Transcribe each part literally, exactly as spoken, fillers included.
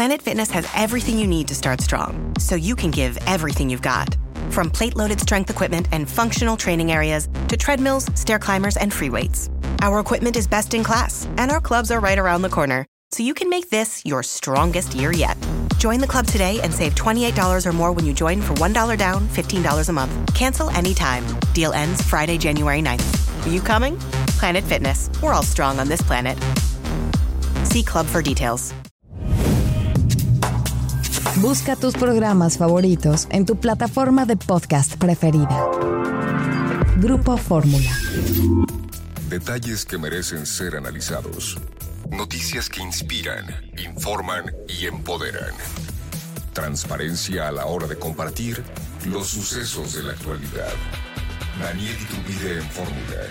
Planet Fitness has everything you need to start strong, so you can give everything you've got. From plate-loaded strength equipment and functional training areas to treadmills, stair climbers, and free weights. Our equipment is best in class, and our clubs are right around the corner, so you can make this your strongest year yet. Join the club today and save twenty-eight dollars or more when you join for one dollar down, fifteen dollars a month. Cancel anytime. Deal ends Friday, January ninth. Are you coming? Planet Fitness. We're all strong on this planet. See club for details. Busca tus programas favoritos en tu plataforma de podcast preferida. Grupo Fórmula. Detalles que merecen ser analizados. Noticias que inspiran, informan y empoderan. Transparencia a la hora de compartir los sucesos de la actualidad. Daniel Iturbide en Fórmula.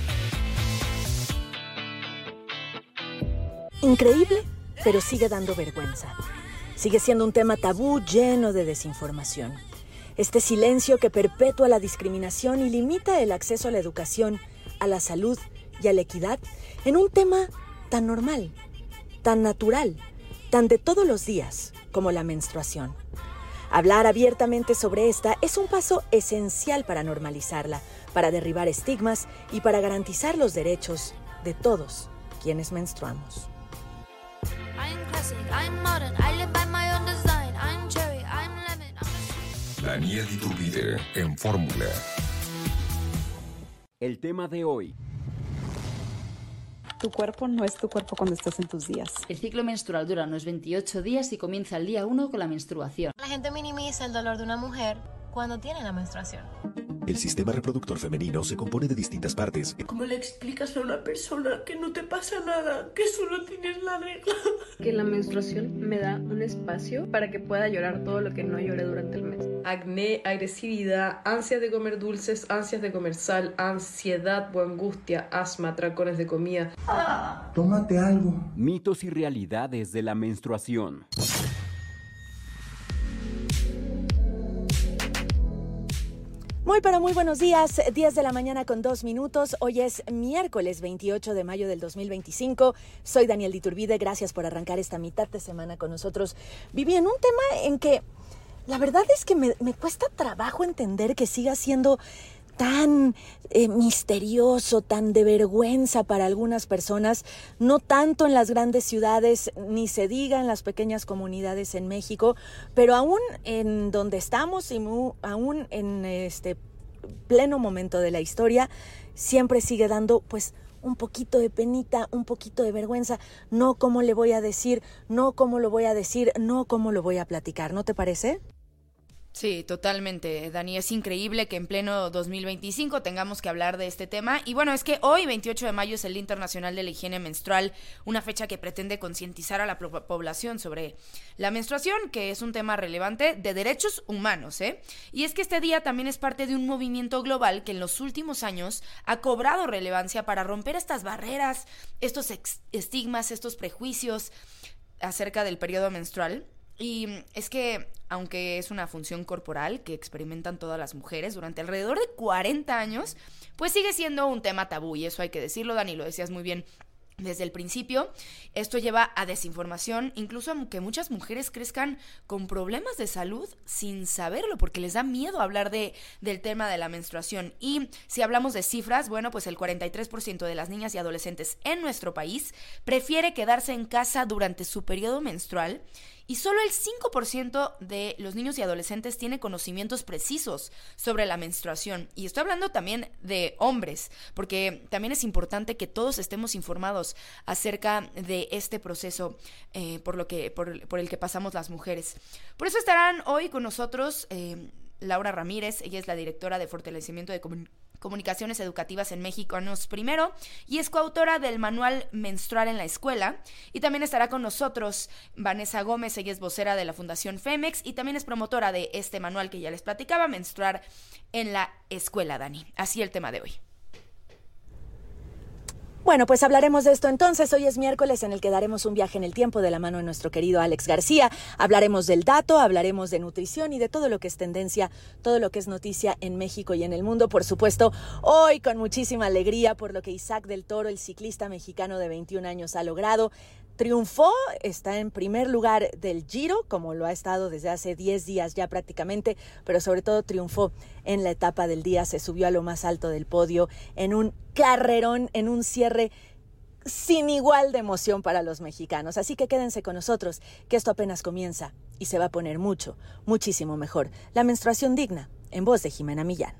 Increíble, pero sigue dando vergüenza. Sigue siendo un tema tabú lleno de desinformación. Este silencio que perpetúa la discriminación y limita el acceso a la educación, a la salud y a la equidad en un tema tan normal, tan natural, tan de todos los días como la menstruación. Hablar abiertamente sobre esta es un paso esencial para normalizarla, para derribar estigmas y para garantizar los derechos de todos quienes menstruamos. Daniel Iturbide en Fórmula. El tema de hoy. Tu cuerpo no es tu cuerpo cuando estás en tus días. El ciclo menstrual dura unos veintiocho días y comienza el día uno con la menstruación. La gente minimiza el dolor de una mujer cuando tiene la menstruación. El sistema reproductor femenino se compone de distintas partes. ¿Cómo le explicas a una persona que no te pasa nada, que solo tienes la regla? Que la menstruación me da un espacio para que pueda llorar todo lo que no lloré durante el mes. Acné, agresividad, ansias de comer dulces, ansias de comer sal, ansiedad o angustia, asma, atracones de comida. Ah, tómate algo. Mitos y realidades de la menstruación. Muy pero muy buenos días, diez de la mañana con dos minutos. Hoy es miércoles veintiocho de mayo del dos mil veinticinco. Soy Daniel Iturbide, gracias por arrancar esta mitad de semana con nosotros. Viví en un tema en que la verdad es que me, me cuesta trabajo entender que siga siendo tan eh, misterioso, tan de vergüenza para algunas personas, no tanto en las grandes ciudades, ni se diga en las pequeñas comunidades en México, pero aún en donde estamos y mu, aún en este pleno momento de la historia, siempre sigue dando pues un poquito de penita, un poquito de vergüenza, no cómo le voy a decir, no cómo lo voy a decir, no cómo lo voy a platicar, ¿no te parece? Sí, totalmente, Dani, es increíble que en pleno dos mil veinticinco tengamos que hablar de este tema. Y bueno, es que hoy, veintiocho de mayo, es el Día Internacional de la Higiene Menstrual, una fecha que pretende concientizar a la pro- población sobre la menstruación, que es un tema relevante de derechos humanos, ¿eh? Y es que este día también es parte de un movimiento global que en los últimos años ha cobrado relevancia para romper estas barreras, estos ex- estigmas, estos prejuicios acerca del periodo menstrual. Y es que, aunque es una función corporal que experimentan todas las mujeres durante alrededor de cuarenta años, pues sigue siendo un tema tabú, y eso hay que decirlo, Dani, lo decías muy bien desde el principio. Esto lleva a desinformación, incluso a que muchas mujeres crezcan con problemas de salud sin saberlo, porque les da miedo hablar de, del tema de la menstruación. Y si hablamos de cifras, bueno, pues el cuarenta y tres por ciento de las niñas y adolescentes en nuestro país prefiere quedarse en casa durante su periodo menstrual, y solo el cinco por ciento de los niños y adolescentes tiene conocimientos precisos sobre la menstruación. Y estoy hablando también de hombres, porque también es importante que todos estemos informados acerca de este proceso eh, por, lo que, por, por el que pasamos las mujeres. Por eso estarán hoy con nosotros eh, Laura Ramírez. Ella es la directora de Fortalecimiento de Comunicación Comunicaciones Educativas en Mexicanos Primero, y es coautora del Manual Menstrual en la Escuela. Y también estará con nosotros Vanessa Gómez, ella es vocera de la Fundación Femex y también es promotora de este manual que ya les platicaba, Menstruar en la Escuela, Dani. Así el tema de hoy. Bueno, pues hablaremos de esto entonces. Hoy es miércoles en el que daremos un viaje en el tiempo de la mano de nuestro querido Alex García. Hablaremos del dato, hablaremos de nutrición y de todo lo que es tendencia, todo lo que es noticia en México y en el mundo. Por supuesto, hoy con muchísima alegría por lo que Isaac del Toro, el ciclista mexicano de veintiún años, ha logrado. triunfó, está en primer lugar del Giro, como lo ha estado desde hace diez días ya prácticamente, pero sobre todo triunfó en la etapa del día, se subió a lo más alto del podio en un carrerón, en un cierre sin igual de emoción para los mexicanos. Así que quédense con nosotros, que esto apenas comienza y se va a poner mucho, muchísimo mejor. La menstruación digna, en voz de Jimena Millán.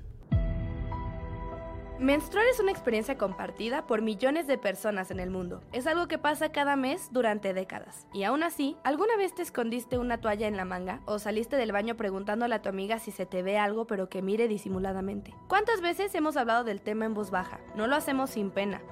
Menstruar es una experiencia compartida por millones de personas en el mundo. Es algo que pasa cada mes durante décadas. Y aún así, ¿alguna vez te escondiste una toalla en la manga? ¿O saliste del baño preguntándole a tu amiga si se te ve algo pero que mire disimuladamente? ¿Cuántas veces hemos hablado del tema en voz baja? No lo hacemos sin pena.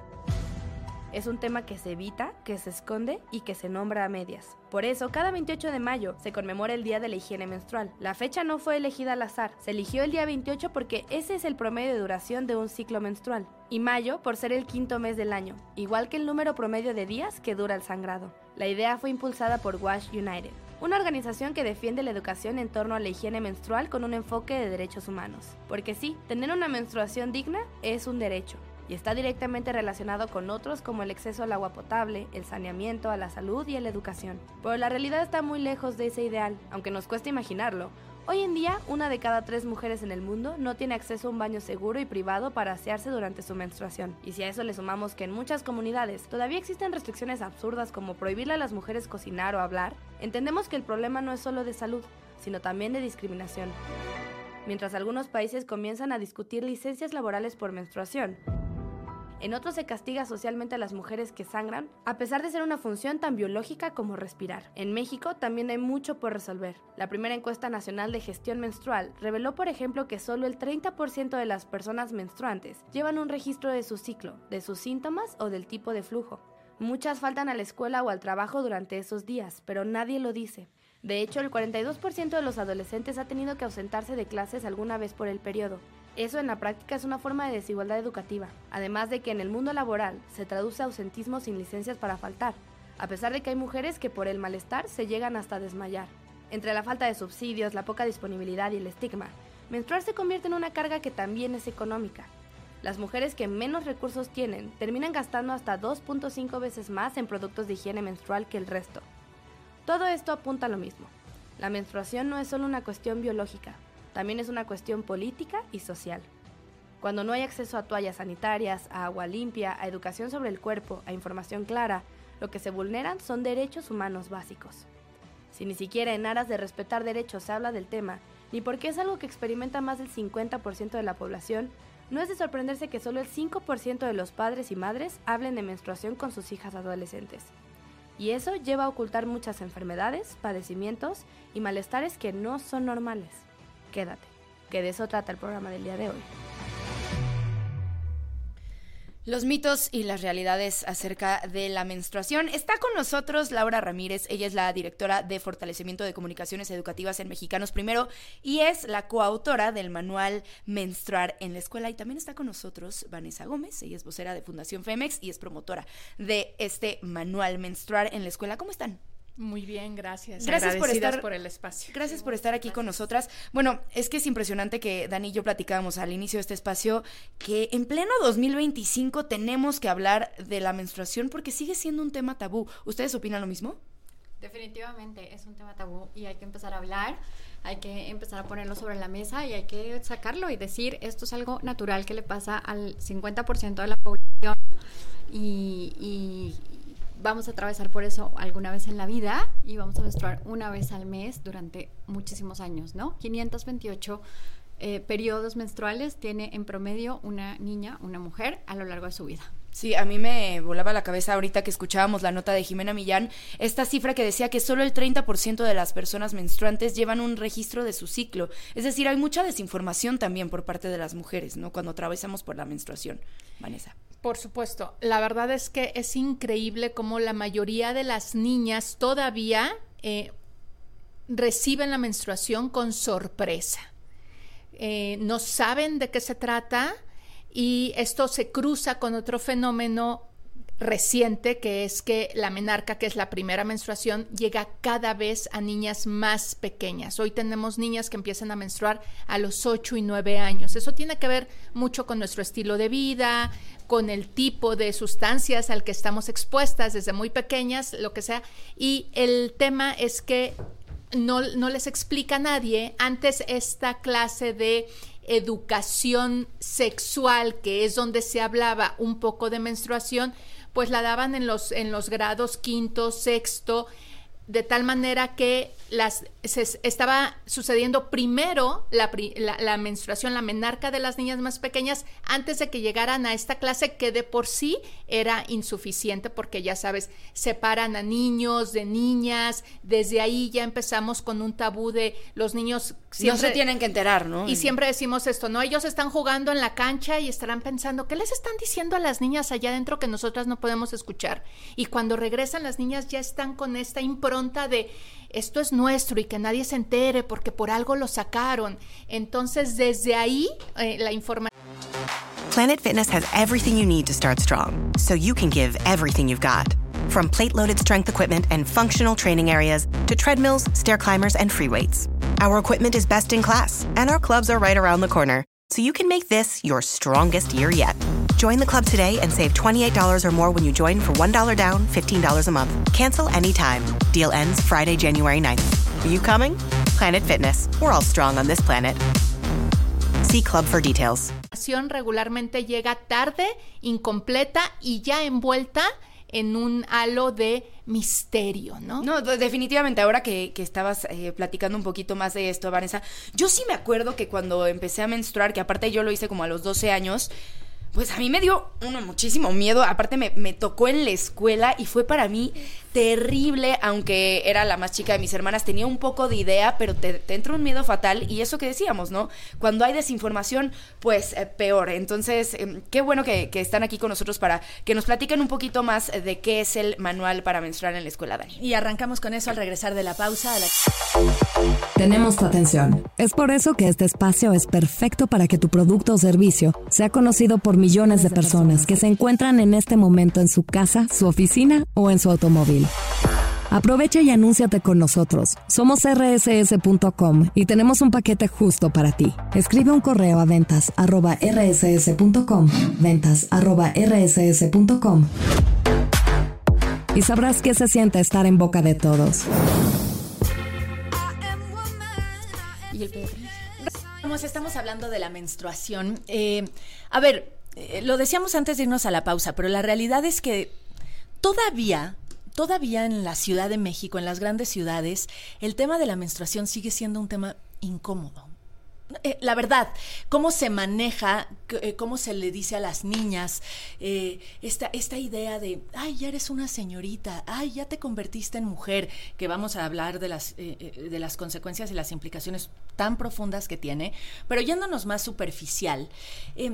Es un tema que se evita, que se esconde y que se nombra a medias. Por eso, cada veintiocho de mayo se conmemora el Día de la Higiene Menstrual. La fecha no fue elegida al azar, se eligió el día veintiocho porque ese es el promedio de duración de un ciclo menstrual. Y mayo por ser el quinto mes del año, igual que el número promedio de días que dura el sangrado. La idea fue impulsada por WASH United, una organización que defiende la educación en torno a la higiene menstrual con un enfoque de derechos humanos. Porque sí, tener una menstruación digna es un derecho. Y está directamente relacionado con otros como el acceso al agua potable, el saneamiento, a la salud y a la educación. Pero la realidad está muy lejos de ese ideal, aunque nos cueste imaginarlo. Hoy en día, una de cada tres mujeres en el mundo no tiene acceso a un baño seguro y privado para asearse durante su menstruación. Y si a eso le sumamos que en muchas comunidades todavía existen restricciones absurdas como prohibirle a las mujeres cocinar o hablar, entendemos que el problema no es solo de salud, sino también de discriminación. Mientras algunos países comienzan a discutir licencias laborales por menstruación, en otros se castiga socialmente a las mujeres que sangran, a pesar de ser una función tan biológica como respirar. En México también hay mucho por resolver. La primera encuesta nacional de gestión menstrual reveló, por ejemplo, que solo el treinta por ciento de las personas menstruantes llevan un registro de su ciclo, de sus síntomas o del tipo de flujo. Muchas faltan a la escuela o al trabajo durante esos días, pero nadie lo dice. De hecho, el cuarenta y dos por ciento de los adolescentes ha tenido que ausentarse de clases alguna vez por el periodo. Eso en la práctica es una forma de desigualdad educativa, además de que en el mundo laboral se traduce a ausentismo sin licencias para faltar, a pesar de que hay mujeres que por el malestar se llegan hasta desmayar. Entre la falta de subsidios, la poca disponibilidad y el estigma, menstruar se convierte en una carga que también es económica. Las mujeres que menos recursos tienen terminan gastando hasta dos punto cinco veces más en productos de higiene menstrual que el resto. Todo esto apunta a lo mismo. La menstruación no es solo una cuestión biológica, también es una cuestión política y social. Cuando no hay acceso a toallas sanitarias, a agua limpia, a educación sobre el cuerpo, a información clara, lo que se vulneran son derechos humanos básicos. Si ni siquiera en aras de respetar derechos se habla del tema, ni porque es algo que experimenta más del cincuenta por ciento de la población, no es de sorprenderse que solo el cinco por ciento de los padres y madres hablen de menstruación con sus hijas adolescentes. Y eso lleva a ocultar muchas enfermedades, padecimientos y malestares que no son normales. Quédate, que de eso trata el programa del día de hoy. Los mitos y las realidades acerca de la menstruación. Está con nosotros Laura Ramírez, ella es la directora de Fortalecimiento de Comunicaciones Educativas en Mexicanos Primero y es la coautora del manual Menstruar en la Escuela. Y también está con nosotros Vanessa Gómez, ella es vocera de Fundación Femex y es promotora de este manual Menstruar en la Escuela. ¿Cómo están? Muy bien, gracias. Gracias por estar por el espacio. Gracias sí, por estar aquí gracias. Con nosotras. Bueno, es que es impresionante que Dani y yo platicábamos al inicio de este espacio que en pleno dos mil veinticinco tenemos que hablar de la menstruación porque sigue siendo un tema tabú. ¿Ustedes opinan lo mismo? Definitivamente es un tema tabú y hay que empezar a hablar, hay que empezar a ponerlo sobre la mesa y hay que sacarlo y decir esto es algo natural que le pasa al cincuenta por ciento de la población y... y vamos a atravesar por eso alguna vez en la vida y vamos a menstruar una vez al mes durante muchísimos años, ¿no? quinientos veintiocho eh, periodos menstruales tiene en promedio una niña, una mujer, a lo largo de su vida. Sí, a mí me volaba la cabeza ahorita que escuchábamos la nota de Jimena Millán, esta cifra que decía que solo el treinta por ciento de las personas menstruantes llevan un registro de su ciclo. Es decir, hay mucha desinformación también por parte de las mujeres, ¿no? Cuando atravesamos por la menstruación. Vanessa. Por supuesto, la verdad es que es increíble cómo la mayoría de las niñas todavía eh, reciben la menstruación con sorpresa. Eh, no saben de qué se trata y esto se cruza con otro fenómeno reciente, que es que la menarca, que es la primera menstruación, llega cada vez a niñas más pequeñas. Hoy tenemos niñas que empiezan a menstruar a los ocho y nueve años. Eso tiene que ver mucho con nuestro estilo de vida, con el tipo de sustancias al que estamos expuestas desde muy pequeñas, lo que sea. Y el tema es que no, no les explica a nadie. Antes esta clase de educación sexual, que es donde se hablaba un poco de menstruación, pues la daban en los, en los grados quinto, sexto, de tal manera que las, se, estaba sucediendo primero la, la, la menstruación, la menarca de las niñas más pequeñas, antes de que llegaran a esta clase, que de por sí era insuficiente, porque ya sabes, separan a niños de niñas. Desde ahí ya empezamos con un tabú de los niños siempre, no se tienen que enterar, ¿no? Y siempre decimos esto, ¿no? Ellos están jugando en la cancha y estarán pensando, ¿qué les están diciendo a las niñas allá adentro que nosotras no podemos escuchar? Y cuando regresan, las niñas ya están con esta impronta de esto es nuestro y que nadie se entere porque por algo lo sacaron. Entonces, desde ahí, eh, la información... Planet Fitness has everything you need to start strong, so you can give everything you've got. From plate-loaded strength equipment and functional training areas to treadmills, stair climbers, and free weights. Our equipment is best in class, and our clubs are right around the corner, so you can make this your strongest year yet. Join the club today and save twenty-eight dollars or more when you join for one dollar down, fifteen dollars a month. Cancel anytime. Deal ends Friday, January ninth. Are you coming? Planet Fitness. We're all strong on this planet. See club for details. Regularmente llega tarde, incompleta y ya envuelta en un halo de misterio, ¿no? No, definitivamente, ahora que, que estabas eh, platicando un poquito más de esto, Vanessa, yo sí me acuerdo que cuando empecé a menstruar, que aparte yo lo hice como a los doce años, pues a mí me dio uno, muchísimo miedo. Aparte me, me tocó en la escuela y fue para mí terrible, aunque era la más chica de mis hermanas, tenía un poco de idea, pero te, te entra un miedo fatal. Y eso que decíamos, ¿no? Cuando hay desinformación, pues eh, peor. Entonces, eh, qué bueno que, que están aquí con nosotros para que nos platiquen un poquito más de qué es el manual para menstruar en la escuela, Dani. Y arrancamos con eso al regresar de la pausa. A la... Tenemos tu atención. Es por eso que este espacio es perfecto para que tu producto o servicio sea conocido por millones de personas que se encuentran en este momento en su casa, su oficina o en su automóvil. Aprovecha y anúnciate con nosotros. Somos erre ese ese punto com y tenemos un paquete justo para ti. Escribe un correo a ventas arroba erre ese ese punto com, ventas arroba erre ese ese punto com, y sabrás qué se siente estar en boca de todos. Y el Como estamos hablando de la menstruación, eh, a ver, eh, lo decíamos antes de irnos a la pausa, pero la realidad es que todavía... Todavía en la Ciudad de México, en las grandes ciudades, el tema de la menstruación sigue siendo un tema incómodo. Eh, la verdad, cómo se maneja, eh, cómo se le dice a las niñas, eh, esta, esta idea de, ay, ya eres una señorita, ay, ya te convertiste en mujer, que vamos a hablar de las, eh, de las consecuencias y las implicaciones tan profundas que tiene, pero yéndonos más superficial, eh,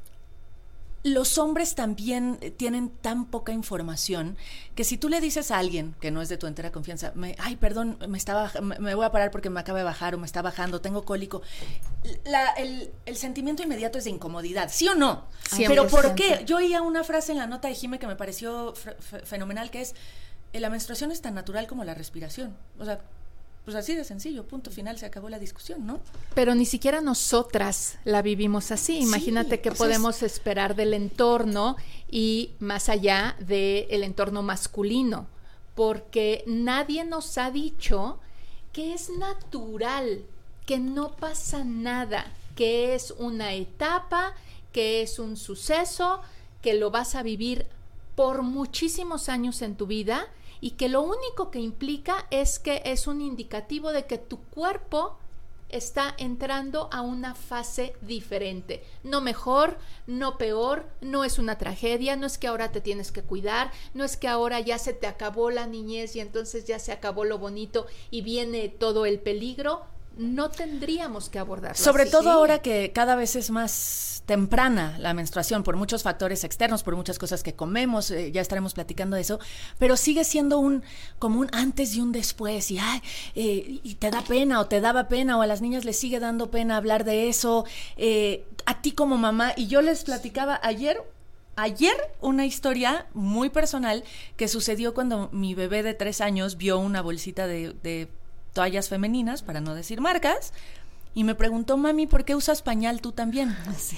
los hombres también tienen tan poca información que si tú le dices a alguien que no es de tu entera confianza, me, ay, perdón, me, estaba, me, me voy a parar porque me acaba de bajar o me está bajando, tengo cólico, la, el, el sentimiento inmediato es de incomodidad, ¿sí o no? cien por ciento. Pero ¿por qué? Yo oía una frase en la nota de Jime que me pareció f- f- fenomenal, que es, la menstruación es tan natural como la respiración. O sea, pues así de sencillo, punto final, se acabó la discusión, ¿no? Pero ni siquiera nosotras la vivimos así. Imagínate sí, qué podemos es... esperar del entorno y más allá del entorno masculino, porque nadie nos ha dicho que es natural, que no pasa nada, que es una etapa, que es un suceso, que lo vas a vivir por muchísimos años en tu vida, y que lo único que implica es que es un indicativo de que tu cuerpo está entrando a una fase diferente. No mejor, no peor, no es una tragedia, no es que ahora te tienes que cuidar, no es que ahora ya se te acabó la niñez y entonces ya se acabó lo bonito y viene todo el peligro. No tendríamos que abordarlo Sobre así. todo ahora que cada vez es más temprana la menstruación por muchos factores externos, por muchas cosas que comemos, eh, ya estaremos platicando de eso, pero sigue siendo un como un antes y un después y, ay, eh, y te da pena o te daba pena o a las niñas les sigue dando pena hablar de eso, eh, a ti como mamá. Y yo les platicaba ayer ayer una historia muy personal que sucedió cuando mi bebé de tres años vio una bolsita de, de toallas femeninas, para no decir marcas, y me preguntó, mami, ¿por qué usas pañal tú también? Sí.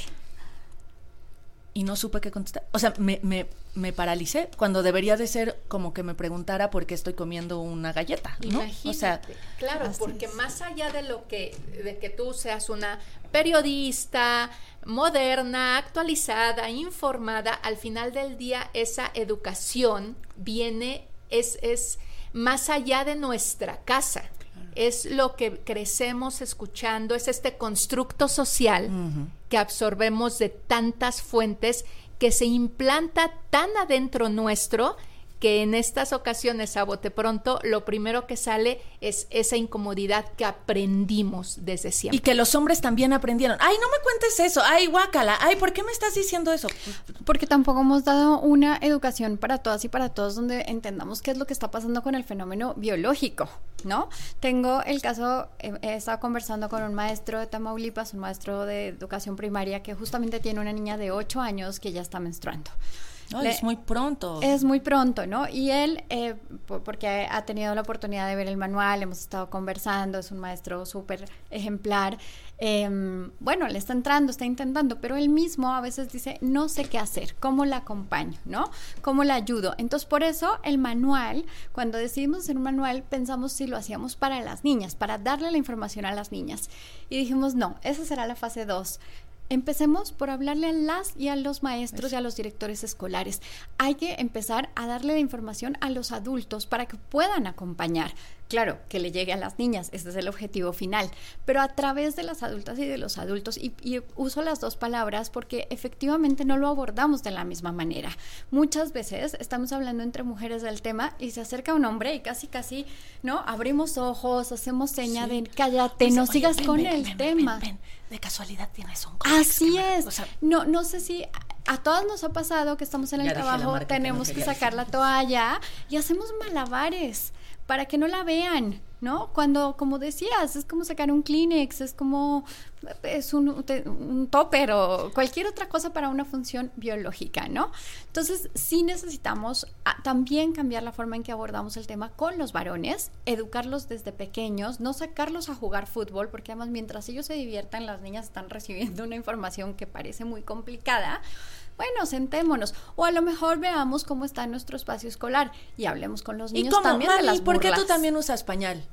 Y no supe qué contestar. O sea, me, me, me paralicé cuando debería de ser como que me preguntara por qué estoy comiendo una galleta, ¿no? Imagínate. O sea, claro, porque es. Más allá de lo que, de que tú seas una periodista moderna, actualizada, informada, al final del día esa educación viene, es, es más allá de nuestra casa. Es lo que crecemos escuchando, es este constructo social uh-huh. que absorbemos de tantas fuentes, que se implanta tan adentro nuestro, que en estas ocasiones, a bote pronto, lo primero que sale es esa incomodidad que aprendimos desde siempre. Y que los hombres también aprendieron. Ay, no me cuentes eso. Ay, guácala. Ay, ¿por qué me estás diciendo eso? Porque tampoco hemos dado una educación para todas y para todos donde entendamos qué es lo que está pasando con el fenómeno biológico, ¿no? Tengo el caso, he, he estado conversando con un maestro de Tamaulipas, un maestro de educación primaria, que justamente tiene una niña de ocho años que ya está menstruando. No, Le, es muy pronto. Es muy pronto, ¿no? Y él, eh, porque ha tenido la oportunidad de ver el manual, hemos estado conversando, es un maestro súper ejemplar. Eh, bueno, le está entrando, está intentando, pero él mismo a veces dice, no sé qué hacer, ¿cómo la acompaño, no? ¿Cómo la ayudo? Entonces, por eso el manual, cuando decidimos hacer un manual, pensamos si lo hacíamos para las niñas, para darle la información a las niñas. Y dijimos, no, esa será la fase dos. Empecemos por hablarle a las y a los maestros y a los directores escolares. Hay que empezar a darle la información a los adultos para que puedan acompañar. Claro, que le llegue a las niñas, ese es el objetivo final, pero a través de las adultas y de los adultos, y, y uso las dos palabras porque efectivamente no lo abordamos de la misma manera. Muchas veces estamos hablando entre mujeres del tema y se acerca un hombre y casi casi, ¿no? Abrimos ojos, hacemos seña sí. de cállate, no oye, sigas ven, con ven, el ven, tema. Ven, ven. De casualidad tienes un Así es. O sea, no, no sé si a todas nos ha pasado que estamos en el trabajo, tenemos que, que sacar la toalla y hacemos malabares para que no la vean, ¿no? Cuando, como decías, es como sacar un Kleenex, es como, es un, un topper o cualquier otra cosa para una función biológica, ¿no? Entonces, sí necesitamos a, también cambiar la forma en que abordamos el tema con los varones, educarlos desde pequeños, no sacarlos a jugar fútbol, porque además mientras ellos se diviertan, las niñas están recibiendo una información que parece muy complicada. Bueno, sentémonos, o a lo mejor veamos cómo está nuestro espacio escolar y hablemos con los niños también de las burlas. ¿Por qué tú también usas pañal?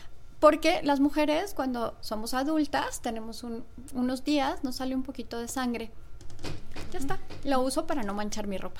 Porque las mujeres, cuando somos adultas, tenemos un, unos días, nos sale un poquito de sangre. Ya está, lo uso para no manchar mi ropa.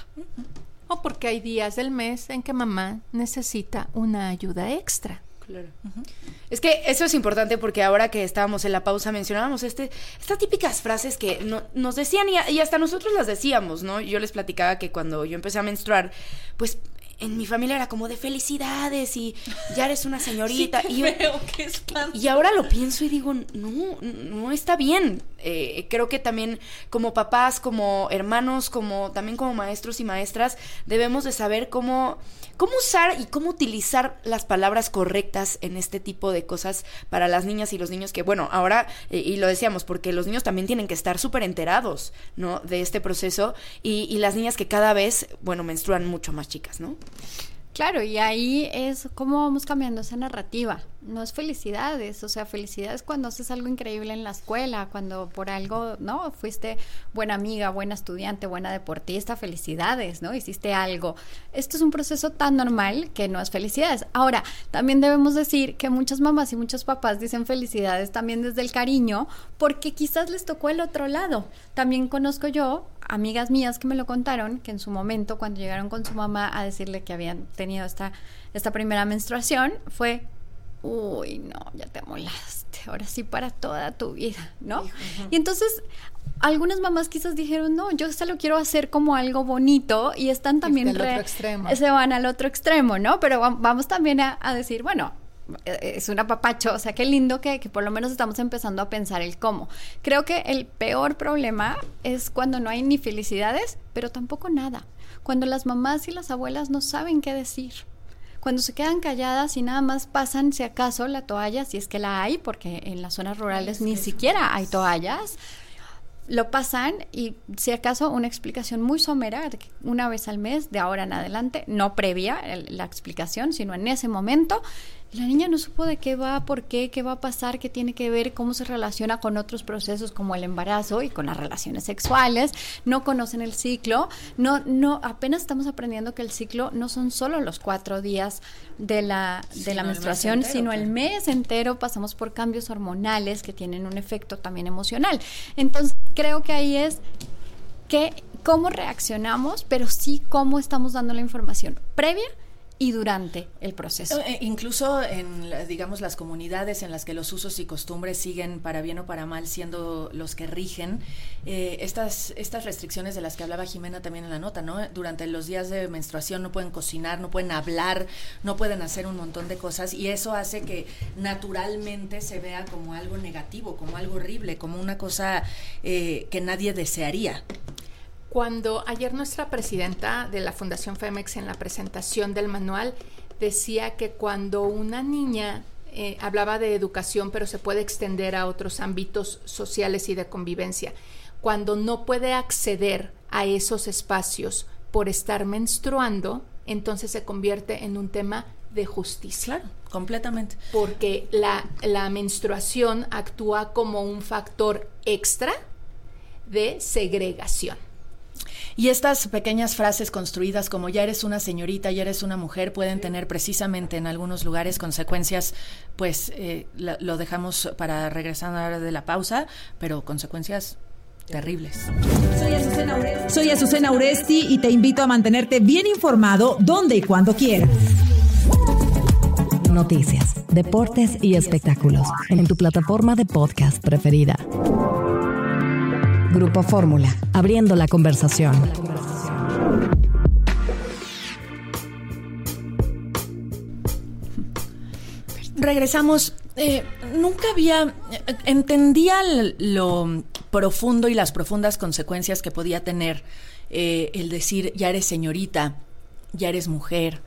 O porque hay días del mes en que mamá necesita una ayuda extra. Claro. Uh-huh. Es que eso es importante porque ahora que estábamos en la pausa mencionábamos este, estas típicas frases que no, nos decían y, y hasta nosotros las decíamos, ¿no? Yo les platicaba que cuando yo empecé a menstruar, pues en mi familia era como de felicidades y ya eres una señorita. Sí, qué y, feo, qué espanto. Y ahora lo pienso y digo, no, no está bien. Eh, creo que también como papás, como hermanos, como también como maestros y maestras, debemos de saber cómo, cómo usar y cómo utilizar las palabras correctas en este tipo de cosas para las niñas y los niños que, bueno, ahora, eh, y lo decíamos, porque los niños también tienen que estar súper enterados, ¿no? De este proceso y, y las niñas que cada vez, bueno, menstruan mucho más chicas, ¿no? Claro, y ahí es cómo vamos cambiando esa narrativa. No es felicidades, o sea, felicidades cuando haces algo increíble en la escuela, cuando por algo, ¿no? Fuiste buena amiga, buena estudiante, buena deportista, felicidades, ¿no? Hiciste algo. Esto es un proceso tan normal que no es felicidades. Ahora, también debemos decir que muchas mamás y muchos papás dicen felicidades también desde el cariño, porque quizás les tocó el otro lado. También conozco yo amigas mías que me lo contaron, que en su momento cuando llegaron con su mamá a decirle que habían tenido esta, esta primera menstruación, fue, uy, no, ya te amolaste, ahora sí para toda tu vida, ¿no? Uh-huh. Y entonces algunas mamás quizás dijeron, no, yo esto lo quiero hacer como algo bonito y están también re, otro extremo. Se van al otro extremo, ¿no? Pero vamos también a, a decir, bueno, es un apapacho, o sea, qué lindo que, que por lo menos estamos empezando a pensar el cómo. Creo que el peor problema es cuando no hay ni felicidades, pero tampoco nada. Cuando las mamás y las abuelas no saben qué decir. Cuando se quedan calladas y nada más pasan, si acaso, la toalla, si es que la hay, porque en las zonas rurales ni siquiera hay toallas. lo pasan y si acaso una explicación muy somera, de que una vez al mes, de ahora en adelante, no previa el, la explicación, sino en ese momento. La niña no supo de qué va, por qué, qué va a pasar, qué tiene que ver, cómo se relaciona con otros procesos como el embarazo y con las relaciones sexuales, no conocen el ciclo, no, no, apenas estamos aprendiendo que el ciclo no son solo los cuatro días de la, de sí, la no menstruación, el entero, sino claro. el mes entero pasamos por cambios hormonales que tienen un efecto también emocional. Entonces, creo que ahí es que cómo reaccionamos, pero sí cómo estamos dando la información previa y durante el proceso. Eh, incluso en, digamos, las comunidades en las que los usos y costumbres siguen, para bien o para mal, siendo los que rigen, eh, estas, estas restricciones de las que hablaba Jimena también en la nota, ¿no? Durante los días de menstruación no pueden cocinar, no pueden hablar, no pueden hacer un montón de cosas, y eso hace que naturalmente se vea como algo negativo, como algo horrible, como una cosa eh, que nadie desearía. Cuando ayer nuestra presidenta de la Fundación Femex en la presentación del manual decía que cuando una niña eh, hablaba de educación, pero se puede extender a otros ámbitos sociales y de convivencia, cuando no puede acceder a esos espacios por estar menstruando, entonces se convierte en un tema de justicia. Claro, completamente. Porque la, la menstruación actúa como un factor extra de segregación. Y estas pequeñas frases construidas como ya eres una señorita, ya eres una mujer, pueden tener precisamente en algunos lugares consecuencias, pues eh, la, lo dejamos para regresar a la hora de la pausa, pero consecuencias terribles. Soy Azucena Uresti. Soy Azucena Uresti y te invito a mantenerte bien informado donde y cuando quieras. Noticias, deportes y espectáculos en tu plataforma de podcast preferida. Grupo Fórmula, abriendo la conversación. Regresamos. Eh, nunca había... Entendía lo profundo y las profundas consecuencias que podía tener eh, el decir, ya eres señorita, ya eres mujer.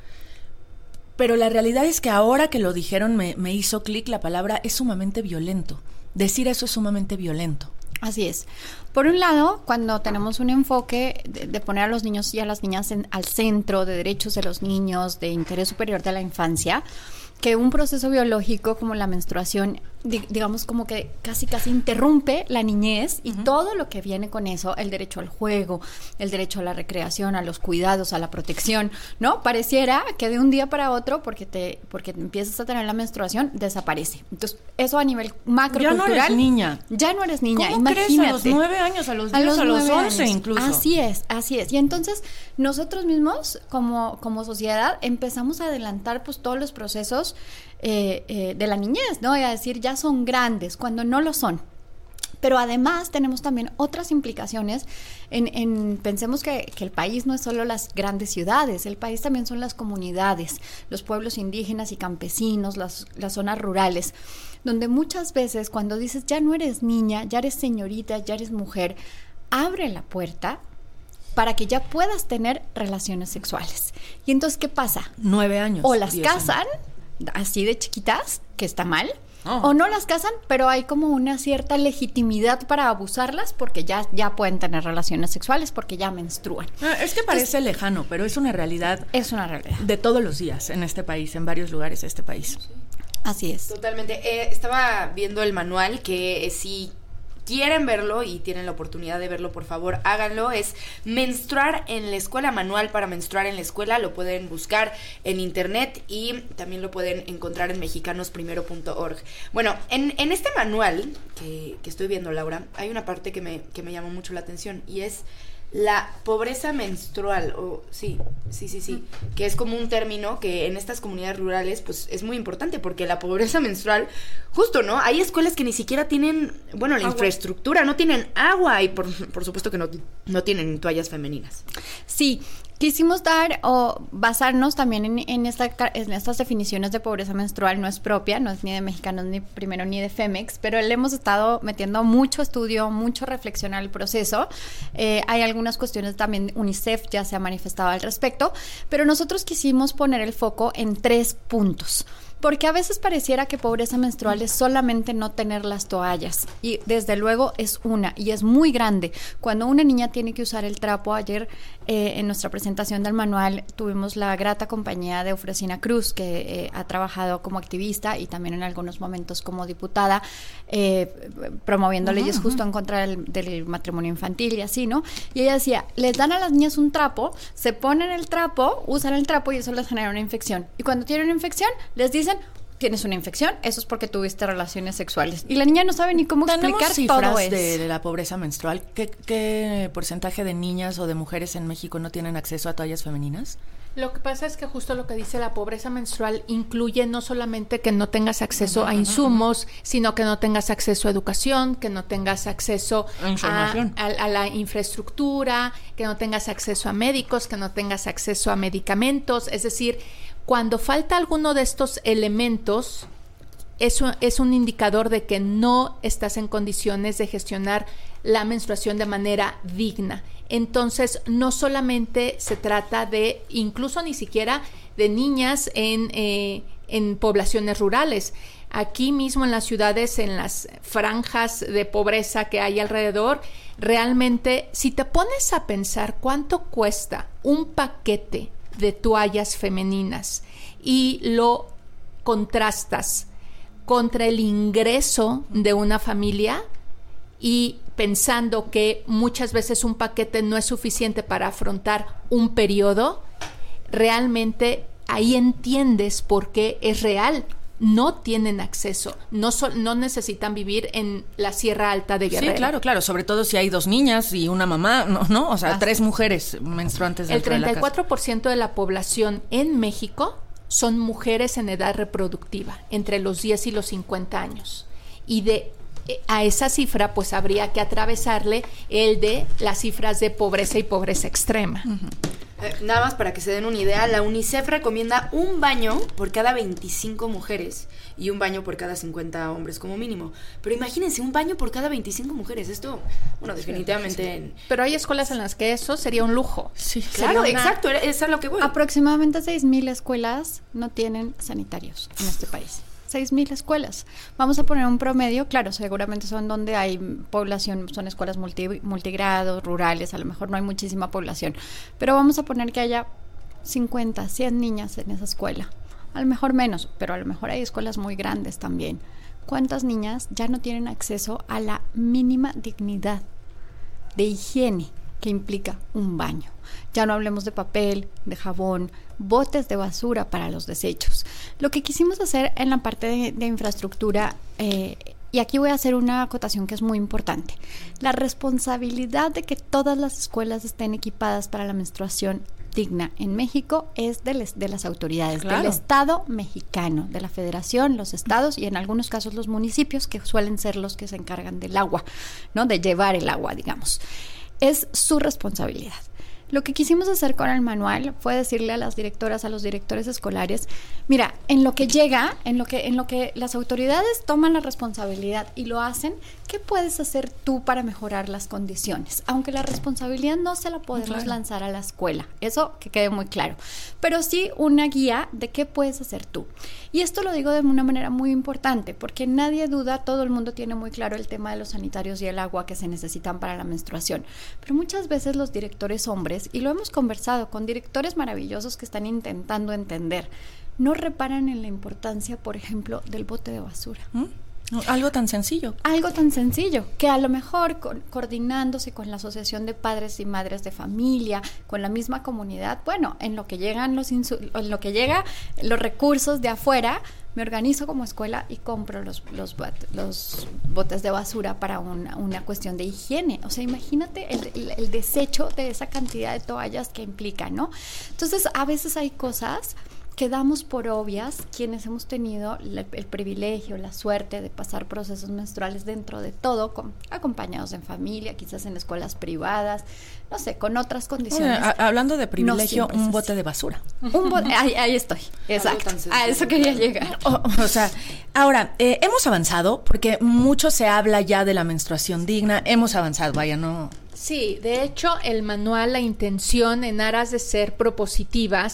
Pero la realidad es que ahora que lo dijeron me, me hizo clic la palabra, es sumamente violento. Decir eso es sumamente violento. Así es. Por un lado, cuando tenemos un enfoque de, de poner a los niños y a las niñas en, al centro de derechos de los niños, de interés superior de la infancia, que un proceso biológico como la menstruación, di, digamos como que casi casi interrumpe la niñez y uh-huh. todo lo que viene con eso, el derecho al juego, el derecho a la recreación, a los cuidados, a la protección, ¿no? Pareciera que de un día para otro, porque te porque empiezas a tener la menstruación, desaparece. Entonces, eso a nivel macrocultural. Ya no eres niña. Ya no eres niña, ¿Cómo imagínate. crees? A los nueve años, a los diez, a los, a los once años. Incluso. Así es, así es. Y entonces, nosotros mismos, como, como sociedad, empezamos a adelantar pues todos los procesos Eh, eh, de la niñez, ¿no? Y a decir, ya son grandes, cuando no lo son. Pero además tenemos también otras implicaciones en, en pensemos que, que el país no es solo las grandes ciudades, el país también son las comunidades, los pueblos indígenas y campesinos, las, las zonas rurales, donde muchas veces cuando dices, ya no eres niña, ya eres señorita, ya eres mujer, abre la puerta para que ya puedas tener relaciones sexuales. Y entonces, ¿qué pasa? Nueve años. O las casan así de chiquitas, que está mal, oh. o no las casan, pero hay como una cierta legitimidad para abusarlas porque ya, ya pueden tener relaciones sexuales, porque ya menstruan. Es que parece Entonces, lejano, pero es una realidad. Es una realidad. De todos los días en este país, en varios lugares de este país. Así es. Totalmente. Eh, estaba viendo el manual que eh, sí... quieren verlo y tienen la oportunidad de verlo, por favor, háganlo. Es Menstruar en la Escuela, manual para menstruar en la escuela. Lo pueden buscar en internet y también lo pueden encontrar en mexicanos primero punto org. Bueno, en, en este manual que, que estoy viendo, Laura, hay una parte que me, que me llamó mucho la atención y es la pobreza menstrual, o sí, sí, sí, sí, que es como un término que en estas comunidades rurales pues es muy importante porque la pobreza menstrual, justo, ¿no? Hay escuelas que ni siquiera tienen, bueno, la agua. infraestructura, no tienen agua y por, por supuesto que no, no tienen toallas femeninas. Sí, quisimos dar o basarnos también en, en, esta, en estas definiciones de pobreza menstrual. No es propia, no es ni de Mexicanos ni primero ni de Femex, pero le hemos estado metiendo mucho estudio, mucho reflexión al proceso. Eh, hay algunas cuestiones también, UNICEF ya se ha manifestado al respecto, pero nosotros quisimos poner el foco en tres puntos. Porque a veces pareciera que pobreza menstrual es solamente no tener las toallas. Y desde luego es una, y es muy grande. Cuando una niña tiene que usar el trapo, ayer eh, en nuestra presentación del manual tuvimos la grata compañía de Eufrosina Cruz, que eh, ha trabajado como activista y también en algunos momentos como diputada, eh, promoviendo uh-huh, leyes uh-huh. justo en contra del, del matrimonio infantil y así, ¿no? Y ella decía, les dan a las niñas un trapo, se ponen el trapo, usan el trapo y eso les genera una infección. Y cuando tienen una infección, les dicen, tienes una infección, eso es porque tuviste relaciones sexuales. Y la niña no sabe ni cómo explicar todo eso. De, de la pobreza menstrual. ¿Qué, ¿Qué porcentaje de niñas o de mujeres en México no tienen acceso a toallas femeninas? Lo que pasa es que justo lo que dice la pobreza menstrual incluye no solamente que no tengas acceso uh-huh, a insumos, uh-huh. sino que no tengas acceso a educación, que no tengas acceso a, a, a la infraestructura, que no tengas acceso a médicos, que no tengas acceso a medicamentos. Es decir, cuando falta alguno de estos elementos, eso es un indicador de que no estás en condiciones de gestionar la menstruación de manera digna. Entonces, no solamente se trata de, incluso ni siquiera de niñas en, eh, en poblaciones rurales. Aquí mismo en las ciudades, en las franjas de pobreza que hay alrededor, realmente, si te pones a pensar cuánto cuesta un paquete de toallas femeninas y lo contrastas contra el ingreso de una familia y pensando que muchas veces un paquete no es suficiente para afrontar un periodo, realmente ahí entiendes por qué es real. No tienen acceso, no, so, no necesitan vivir en la Sierra Alta de Guerrero. Sí, claro, claro, sobre todo si hay dos niñas y una mamá, ¿no? ¿no? O sea, Así. tres mujeres menstruantes dentro de la casa. El treinta y cuatro por ciento de la población en México son mujeres en edad reproductiva, entre los diez y los cincuenta años. Y de a esa cifra, pues habría que atravesarle el de las cifras de pobreza y pobreza extrema. Uh-huh. Eh, nada más para que se den una idea, la UNICEF recomienda un baño por cada veinticinco mujeres y un baño por cada cincuenta hombres como mínimo. Pero imagínense, un baño por cada veinticinco mujeres. Esto, bueno, definitivamente... Sí, sí. Pero hay escuelas en las que eso sería un lujo. Sí, claro, una... exacto, es a lo que voy. Aproximadamente seis mil escuelas no tienen sanitarios en este país. seis mil escuelas. Vamos a poner un promedio, claro, seguramente son donde hay población, son escuelas multi, multigrados, rurales, a lo mejor no hay muchísima población, pero vamos a poner que haya cincuenta, cien niñas en esa escuela. A lo mejor menos, pero a lo mejor hay escuelas muy grandes también. ¿Cuántas niñas ya no tienen acceso a la mínima dignidad de higiene que implica un baño? Ya no hablemos de papel, de jabón, botes de basura para los desechos. Lo que quisimos hacer en la parte de, de infraestructura, eh, y aquí voy a hacer una acotación que es muy importante, la responsabilidad de que todas las escuelas estén equipadas para la menstruación digna en México es de, les, de las autoridades, claro. del Estado mexicano, de la Federación, los estados y en algunos casos los municipios, que suelen ser los que se encargan del agua, ¿no? De llevar el agua, digamos. Es su responsabilidad. Lo que quisimos hacer con el manual fue decirle a las directoras, a los directores escolares, mira, en lo que llega, en lo que, en lo que las autoridades toman la responsabilidad y lo hacen, ¿qué puedes hacer tú para mejorar las condiciones? Aunque la responsabilidad no se la podemos claro. lanzar a la escuela, eso que quede muy claro, pero sí una guía de qué puedes hacer tú. Y esto lo digo de una manera muy importante, porque nadie duda, todo el mundo tiene muy claro el tema de los sanitarios y el agua que se necesitan para la menstruación, pero muchas veces los directores hombres, y lo hemos conversado con directores maravillosos que están intentando entender, no reparan en la importancia, por ejemplo, del bote de basura. ¿Mm? Algo tan sencillo. Algo tan sencillo, que a lo mejor con, coordinándose con la Asociación de Padres y Madres de Familia, con la misma comunidad, bueno, en lo que llegan los insu- en lo que llega los recursos de afuera, me organizo como escuela y compro los, los, los botes de basura para una, una cuestión de higiene. O sea, imagínate el, el, el desecho de esa cantidad de toallas que implica, ¿no? Entonces, a veces hay cosas que damos por obvias quienes hemos tenido el, el privilegio, la suerte de pasar procesos menstruales dentro de todo, con, acompañados en familia, quizás en escuelas privadas, no sé, con otras condiciones. Bueno, a, hablando de privilegio, no un bote de basura. Un bote, ahí, ahí estoy, exacto, a eso quería llegar. O, o sea, ahora, eh, hemos avanzado, porque mucho se habla ya de la menstruación digna, hemos avanzado, vaya, no... Sí, de hecho, el manual, la intención en aras de ser propositivas,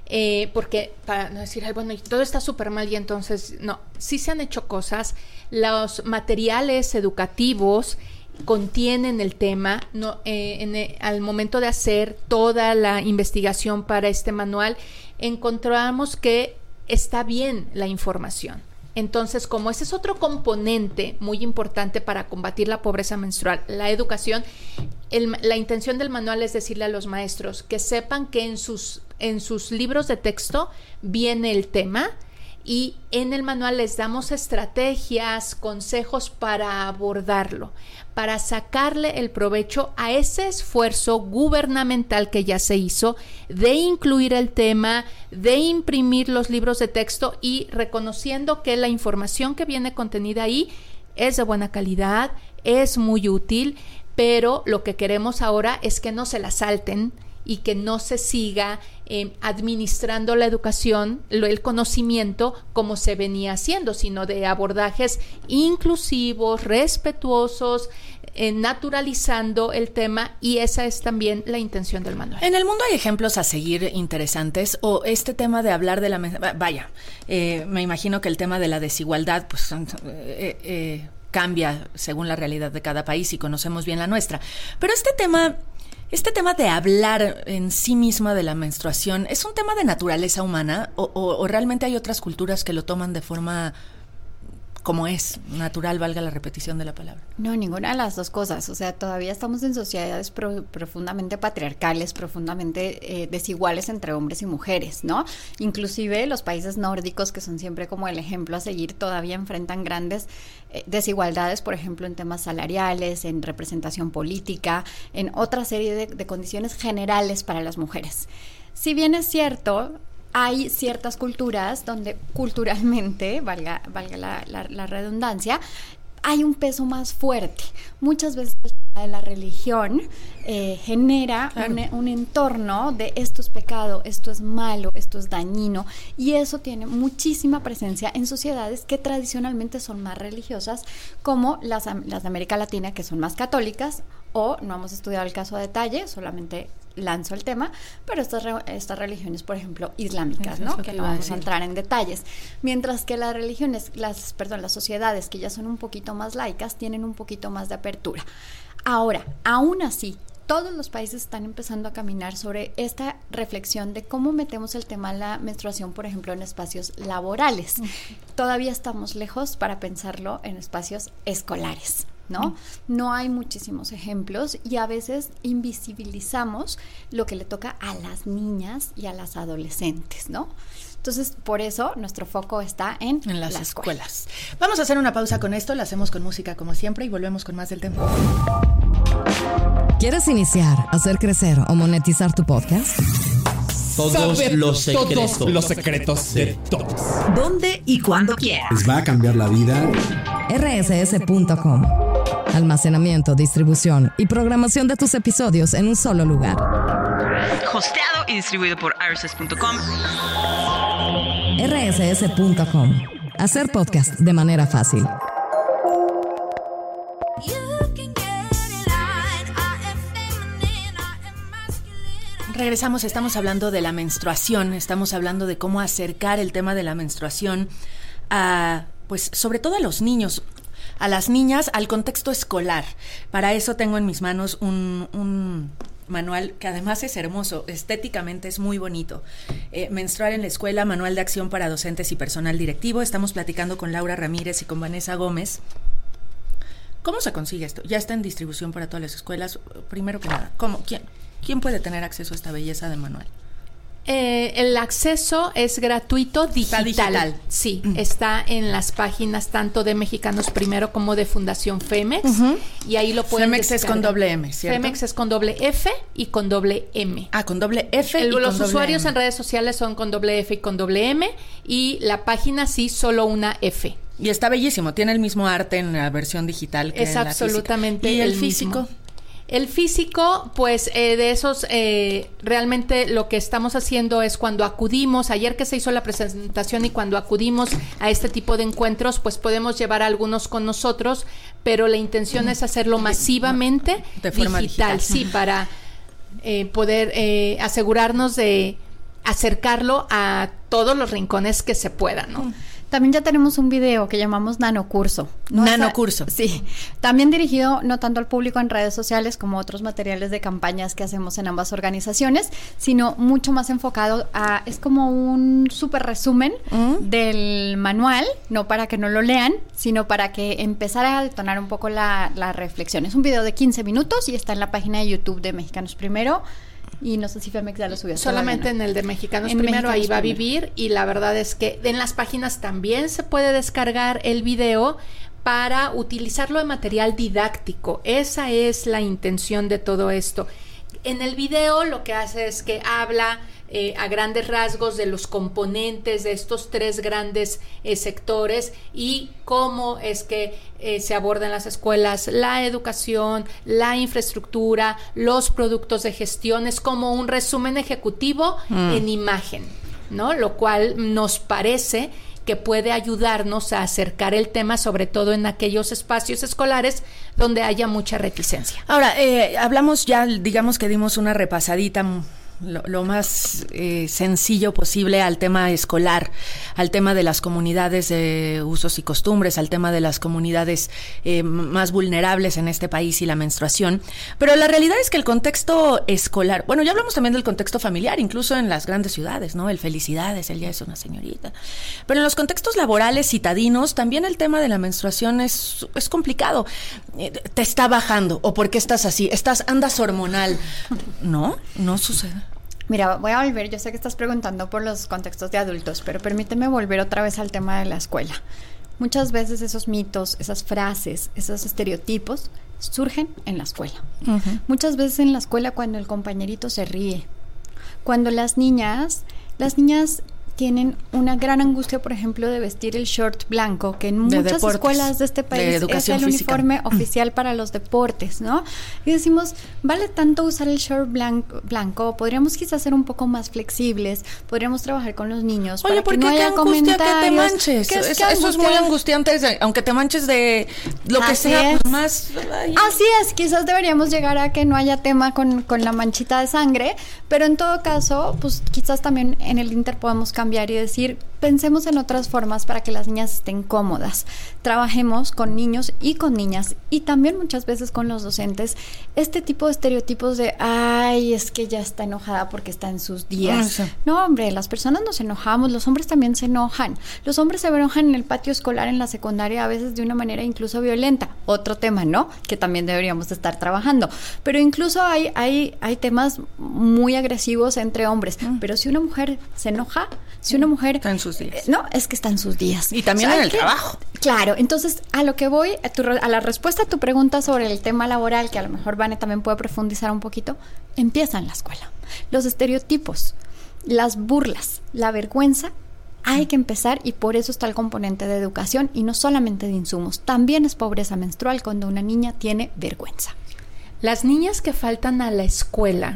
Eh, porque para no decir, ay, bueno, todo está súper mal y entonces, no, sí se han hecho cosas. Los materiales educativos contienen el tema, no, eh, en el, al momento de hacer toda la investigación para este manual, encontramos que está bien la información. Entonces, como ese es otro componente muy importante para combatir la pobreza menstrual, la educación, el, la intención del manual es decirle a los maestros que sepan que en sus, en sus libros de texto viene el tema, y en el manual les damos estrategias, consejos para abordarlo, para sacarle el provecho a ese esfuerzo gubernamental que ya se hizo de incluir el tema, de imprimir los libros de texto y reconociendo que la información que viene contenida ahí es de buena calidad, es muy útil, pero lo que queremos ahora es que no se la salten y que no se siga eh, administrando la educación, lo, el conocimiento como se venía haciendo, sino de abordajes inclusivos, respetuosos, eh, naturalizando el tema, y esa es también la intención del manual. En el mundo hay ejemplos a seguir interesantes, o este tema de hablar de la... Vaya, eh, me imagino que el tema de la desigualdad, pues... Eh, eh, cambia según la realidad de cada país y conocemos bien la nuestra. Pero este tema... Este tema de hablar en sí misma de la menstruación, ¿es un tema de naturaleza humana o, o, o realmente hay otras culturas que lo toman de forma como es, natural, valga la repetición de la palabra? No, ninguna de las dos cosas. O sea, todavía estamos en sociedades pro, profundamente patriarcales, profundamente eh, desiguales entre hombres y mujeres, ¿no? Inclusive los países nórdicos, que son siempre como el ejemplo a seguir, todavía enfrentan grandes eh, desigualdades, por ejemplo, en temas salariales, en representación política, en otra serie de, de condiciones generales para las mujeres. Si bien es cierto, hay ciertas culturas donde culturalmente, valga, valga la, la, la redundancia, hay un peso más fuerte. Muchas veces la religión eh, genera claro. un, un entorno de esto es pecado, esto es malo, esto es dañino, y eso tiene muchísima presencia en sociedades que tradicionalmente son más religiosas, como las, las de América Latina, que son más católicas, o no hemos estudiado el caso a detalle, solamente lanzo el tema, pero estas, estas religiones, por ejemplo, islámicas, ¿no? Que no vamos a entrar en detalles. Mientras que las religiones, las, perdón, las sociedades que ya son un poquito más laicas, tienen un poquito más de apertura. Ahora, aún así, todos los países están empezando a caminar sobre esta reflexión de cómo metemos el tema de la menstruación, por ejemplo, en espacios laborales. Uh-huh. Todavía estamos lejos para pensarlo en espacios escolares, ¿no? Uh-huh. No hay muchísimos ejemplos y a veces invisibilizamos lo que le toca a las niñas y a las adolescentes, ¿no? Entonces, por eso nuestro foco está en, en las, las escuelas. escuelas. Vamos a hacer una pausa con esto, la hacemos con música como siempre y volvemos con más del tema. ¿Quieres iniciar, hacer crecer o monetizar tu podcast? Todos los secretos. Todos los secretos de todos. ¿Dónde y cuándo quieras? Les va a cambiar la vida. R S S punto com. Almacenamiento, distribución y programación de tus episodios en un solo lugar. Hosteado y distribuido por R S S punto com. R S S punto com. Hacer podcast de manera fácil. Regresamos, estamos hablando de la menstruación, estamos hablando de cómo acercar el tema de la menstruación a, pues, sobre todo a los niños, a las niñas, al contexto escolar. Para eso tengo en mis manos un, un manual que además es hermoso, estéticamente es muy bonito. Eh, Menstruar en la escuela, manual de acción para docentes y personal directivo. Estamos platicando con Laura Ramírez y con Vanessa Gómez. ¿Cómo se consigue esto? Ya está en distribución para todas las escuelas. Primero que nada, ¿cómo? ¿Quién? ¿Quién puede tener acceso a esta belleza de manual? Eh, el acceso es gratuito, digital. Está digital. Sí, mm. está en las páginas tanto de Mexicanos Primero como de Fundación Femex. Uh-huh. Y ahí lo pueden Femex descargar. Es con doble M, ¿cierto? Femex es con doble F y con doble M. Ah, con doble F el, y Los con doble usuarios M. en redes sociales son con doble F y con doble M. Y la página sí, solo una F. Y está bellísimo, tiene el mismo arte en la versión digital que es en la absolutamente física. ¿Y el, el físico? Mismo. El físico, pues eh, de esos, eh, realmente lo que estamos haciendo es cuando acudimos, ayer que se hizo la presentación y cuando acudimos a este tipo de encuentros, pues podemos llevar a algunos con nosotros, pero la intención es hacerlo masivamente de forma digital, digital. Sí, para eh, poder eh, asegurarnos de acercarlo a todos los rincones que se puedan, ¿no? También ya tenemos un video que llamamos Nanocurso. ¿no? Nanocurso. Sí, también dirigido no tanto al público en redes sociales como otros materiales de campañas que hacemos en ambas organizaciones, sino mucho más enfocado a, es como un súper resumen ¿Mm? del manual, no para que no lo lean, sino para que empezara a detonar un poco la, la reflexión. Es un video de quince minutos y está en la página de YouTube de Mexicanos Primero. Y no sé si Femex ya lo subió. Solamente ¿no? en el de Mexicanos en Primero, Mexicanos ahí va Primero. a vivir, y la verdad es que en las páginas también se puede descargar el video para utilizarlo de material didáctico. Esa es la intención de todo esto. En el video lo que hace es que habla eh, a grandes rasgos de los componentes de estos tres grandes eh, sectores y cómo es que eh, se aborda en las escuelas la educación, la infraestructura, los productos de gestión. Es como un resumen ejecutivo mm. en imagen, ¿no? Lo cual nos parece que puede ayudarnos a acercar el tema, sobre todo en aquellos espacios escolares donde haya mucha reticencia. Ahora, eh, hablamos ya, digamos que dimos una repasadita lo, lo más eh, sencillo posible al tema escolar, al tema de las comunidades de usos y costumbres, al tema de las comunidades eh, más vulnerables en este país y la menstruación. Pero la realidad es que el contexto escolar, bueno, ya hablamos también del contexto familiar, incluso en las grandes ciudades, ¿no? El felicidades, él ya es una señorita. Pero en los contextos laborales citadinos, también el tema de la menstruación es, es complicado. Eh, te está bajando, o ¿por qué estás así? Estás, andas hormonal. No, no sucede. Mira, voy a volver, yo sé que estás preguntando por los contextos de adultos, pero permíteme volver otra vez al tema de la escuela. Muchas veces esos mitos, esas frases, esos estereotipos surgen en la escuela. Uh-huh. Muchas veces en la escuela cuando el compañerito se ríe, cuando las niñas, las niñas tienen una gran angustia, por ejemplo, de vestir el short blanco, que en muchas deportes, escuelas de este país de es el física. uniforme oficial para los deportes, ¿no? Y decimos, ¿vale tanto usar el short blanco? blanco? Podríamos quizás ser un poco más flexibles, podríamos trabajar con los niños. Oye, para ¿por que qué no qué haya angustia que te manches? ¿Qué es, es, qué eso es muy angustiante, aunque te manches de lo que Así sea, pues más... Ay. Así es, quizás deberíamos llegar a que no haya tema con, con la manchita de sangre, pero en todo caso, pues quizás también en el Inter podemos cambiar y decir, pensemos en otras formas para que las niñas estén cómodas. Trabajemos con niños y con niñas y también muchas veces con los docentes este tipo de estereotipos de, ay, es que ya está enojada porque está en sus días. Ah, sí. No, hombre, las personas nos enojamos, los hombres también se enojan. Los hombres se enojan en el patio escolar, en la secundaria, a veces de una manera incluso violenta. Otro tema, ¿no? Que también deberíamos estar trabajando. Pero incluso hay, hay, hay temas muy agresivos entre hombres. Mm. Pero si una mujer se enoja, si una mujer... Está en sus días. Eh, no, es que está en sus días. Y también o sea, en el que, trabajo. Claro, entonces a lo que voy, a, tu, a la respuesta a tu pregunta sobre el tema laboral, que a lo mejor Vane también puede profundizar un poquito, empieza en la escuela. Los estereotipos, las burlas, la vergüenza, hay que empezar y por eso está el componente de educación y no solamente de insumos. También es pobreza menstrual cuando una niña tiene vergüenza. Las niñas que faltan a la escuela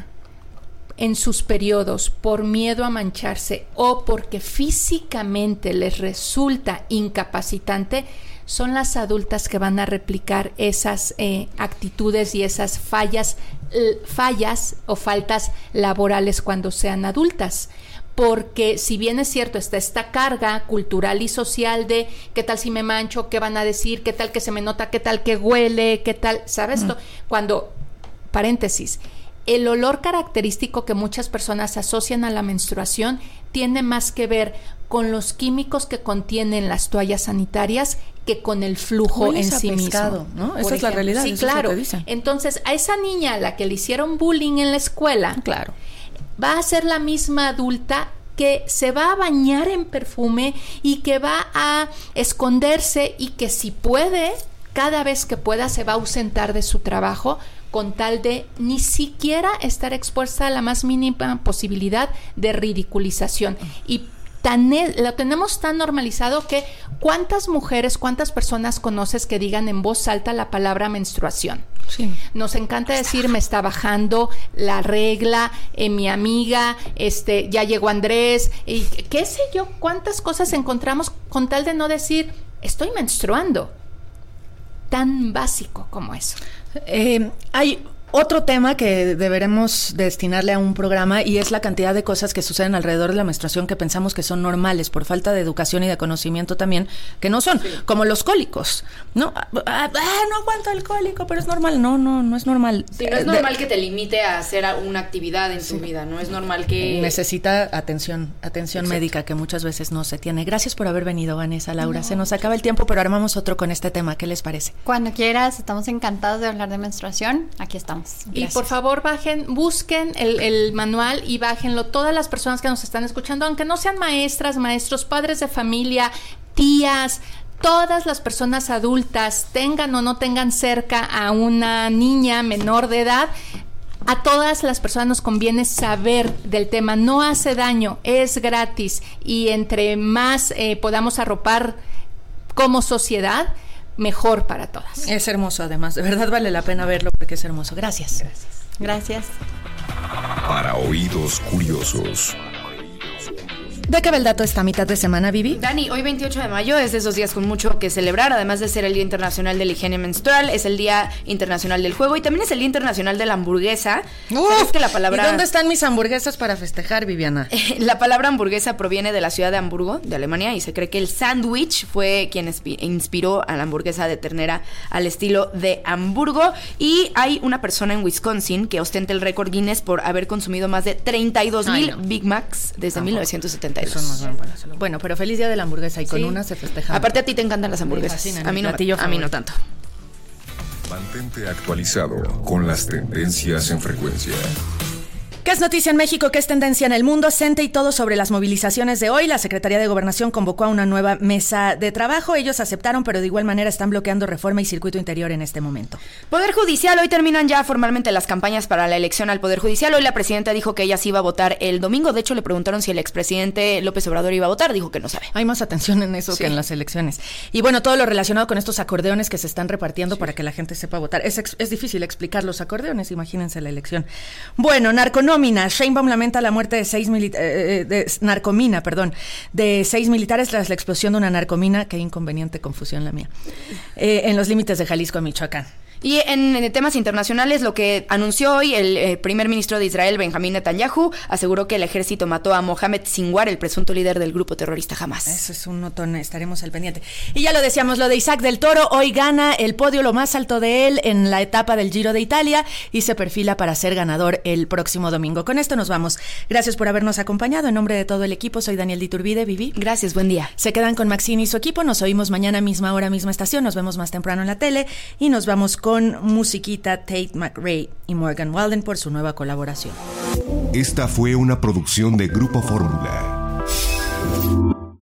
en sus periodos por miedo a mancharse o porque físicamente les resulta incapacitante son las adultas que van a replicar esas eh, actitudes y esas fallas, eh, fallas o faltas laborales cuando sean adultas. Porque si bien es cierto, está esta carga cultural y social de qué tal si me mancho, qué van a decir, qué tal que se me nota, qué tal que huele, qué tal, ¿sabes? Mm. Cuando, paréntesis, el olor característico que muchas personas asocian a la menstruación tiene más que ver con los químicos que contienen las toallas sanitarias que con el flujo en sí pescado, mismo. ¿no? Esa es la realidad. Sí, claro. Entonces, a esa niña a la que le hicieron bullying en la escuela, claro, va a ser la misma adulta que se va a bañar en perfume y que va a esconderse y que si puede, cada vez que pueda, se va a ausentar de su trabajo con tal de ni siquiera estar expuesta a la más mínima posibilidad de ridiculización. Y tan, lo tenemos tan normalizado que ¿cuántas mujeres, cuántas personas conoces que digan en voz alta la palabra menstruación? Sí. Nos encanta decir me está bajando la regla, eh, mi amiga, este, ya llegó Andrés, y qué sé yo, cuántas cosas encontramos con tal de no decir estoy menstruando. Tan básico como eso. Eh, hay otro tema que deberemos destinarle a un programa y es la cantidad de cosas que suceden alrededor de la menstruación que pensamos que son normales por falta de educación y de conocimiento también, que no son, sí. Como los cólicos, ¿no? Ah, ah, no aguanto el cólico, pero es normal. No, no, no es normal. Sí, no es normal de, que te limite a hacer una actividad en sí. tu vida, no es normal que... Necesita atención, atención Exacto. médica que muchas veces no se tiene. Gracias por haber venido, Vanessa, Laura. No. Se nos acaba el tiempo, pero armamos otro con este tema. ¿Qué les parece? Cuando quieras, estamos encantados de hablar de menstruación. Aquí estamos. Gracias. Y por favor, bajen, busquen el, el manual y bájenlo. Todas las personas que nos están escuchando, aunque no sean maestras, maestros, padres de familia, tías, todas las personas adultas, tengan o no tengan cerca a una niña menor de edad, a todas las personas nos conviene saber del tema. No hace daño, es gratis y entre más eh, podamos arropar como sociedad, mejor para todas. Es hermoso, además. De verdad vale la pena verlo porque es hermoso. Gracias. Gracias. Gracias. Para oídos curiosos. ¿De qué va el dato esta mitad de semana, Vivi? Dani, hoy veintiocho de mayo es de esos días con mucho que celebrar, además de ser el Día Internacional de la Higiene Menstrual, es el Día Internacional del Juego y también es el Día Internacional de la Hamburguesa. ¿Sabes que la palabra... ¿Y dónde están mis hamburguesas para festejar, Viviana? La palabra hamburguesa proviene de la ciudad de Hamburgo, de Alemania, y se cree que el sándwich fue quien inspiró a la hamburguesa de ternera al estilo de Hamburgo. Y hay una persona en Wisconsin que ostenta el récord Guinness por haber consumido más de treinta y dos mil no. Big Macs desde Tampoco. mil novecientos setenta. Eso no son buenas. Bueno, pero feliz día de la hamburguesa y con sí. una se festeja. Aparte a ti te encantan las hamburguesas. A mí no, a mí no tanto. Mantente actualizado con las tendencias en frecuencia. ¿Qué es noticia en México? ¿Qué es tendencia en el mundo? Cente y todo sobre las movilizaciones de hoy. La Secretaría de Gobernación convocó a una nueva mesa de trabajo. Ellos aceptaron, pero de igual manera están bloqueando Reforma y Circuito Interior en este momento. Poder Judicial. Hoy terminan ya formalmente las campañas para la elección al Poder Judicial. Hoy la presidenta dijo que ella sí iba a votar el domingo. De hecho, le preguntaron si el expresidente López Obrador iba a votar. Dijo que no sabe. Hay más atención en eso sí. que en las elecciones. Y bueno, todo lo relacionado con estos acordeones que se están repartiendo sí. para que la gente sepa votar. Es, es difícil explicar los acordeones, imagínense la elección. Bueno, narconómina. Sheinbaum lamenta la muerte de seis militares, eh, de narcomina, perdón, de seis militares tras la explosión de una narcomina, qué inconveniente confusión la mía, eh, en los límites de Jalisco a Michoacán. Y en, en temas internacionales, lo que anunció hoy el eh, primer ministro de Israel, Benjamín Netanyahu, aseguró que el ejército mató a Mohamed Sinwar, el presunto líder del grupo terrorista Hamas. Eso es un notón, estaremos al pendiente. Y ya lo decíamos, lo de Isaac del Toro, hoy gana el podio, lo más alto de él en la etapa del Giro de Italia y se perfila para ser ganador el próximo domingo. Con esto nos vamos. Gracias por habernos acompañado. En nombre de todo el equipo, soy Daniel Diturbide. Vivi. Gracias, buen día. Se quedan con Maxine y su equipo. Nos oímos mañana, misma hora, misma estación. Nos vemos más temprano en la tele y nos vamos con con musiquita Tate McRae y Morgan Walden por su nueva colaboración. Esta fue una producción de Grupo Fórmula.